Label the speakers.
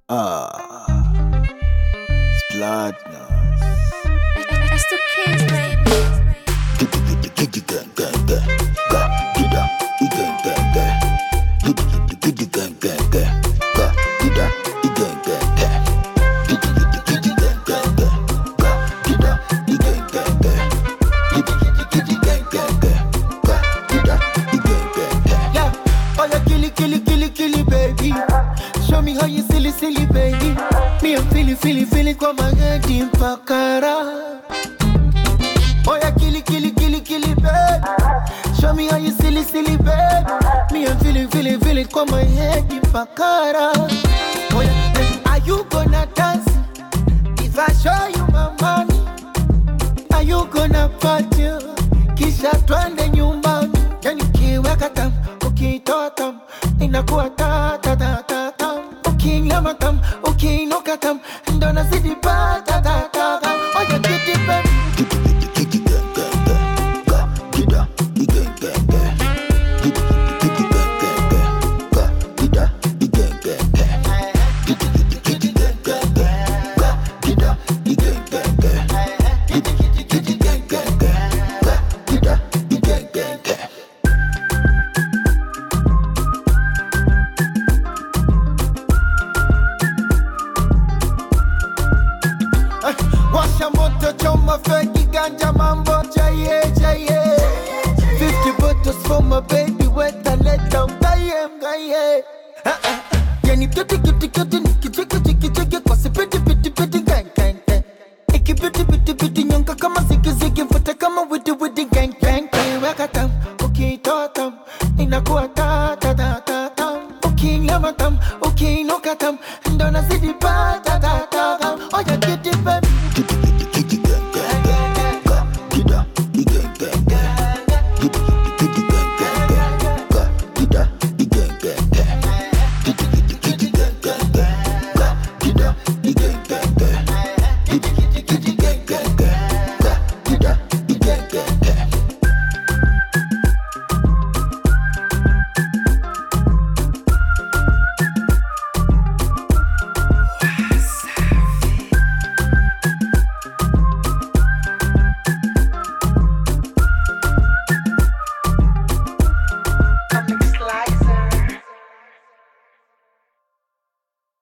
Speaker 1: Ah, Splatness.
Speaker 2: It's the kids, baby.
Speaker 1: Giddy gang gang gang. Ga gida gang gang gang. Giddy gang gang gang. Ga gida gang gang gang. Giddy gang gang gang. Ga gida gang gang gang. Giddy gang gang gang. Ga gida gang gang gang.
Speaker 3: Yeah, oh yeah, killy, baby. Show me how you silly, baby. Me I'm feeling kwa magadi mpakara. Oh yeah, killy, baby. Show me how you silly, baby. Me I'm feeling kwa magadi mpakara. Oh yeah, are you gonna dance? If I show you my money, are you gonna party? Kisha twende nyumbani. Yani kiweka tam, ukitoa tam, inakuwa ta tam. Ukinyama tam, ukiinuka tam, ndo nazidi pa ta tam. Oh yeah, get it baby.
Speaker 1: Giddy gang gang gang. Ga gida gang gang gang. Giddy gang gang gang. Ga gida gang gang gang. Giddy gang gang gang. Ga gida gang gang gang. Giddy gang gang gang. Ga gida gang gang gang.
Speaker 3: Washa moto choma feki ganja mambo chaye 50 bottles for my baby wet and let down gaye. Yani kiti nikicheki kwa sipiti gang. Ikipiti nyonga kama ziki mfuta kama widi gang. Weka tam, ukitoa tam, inakuwa ta tam. Ukinyama tam, ukiinuka tam, ndo nazidi pa ta tam. Oh yeah, get it baby.
Speaker 1: Giddy gang gang gang. Ga gida gang gang gang.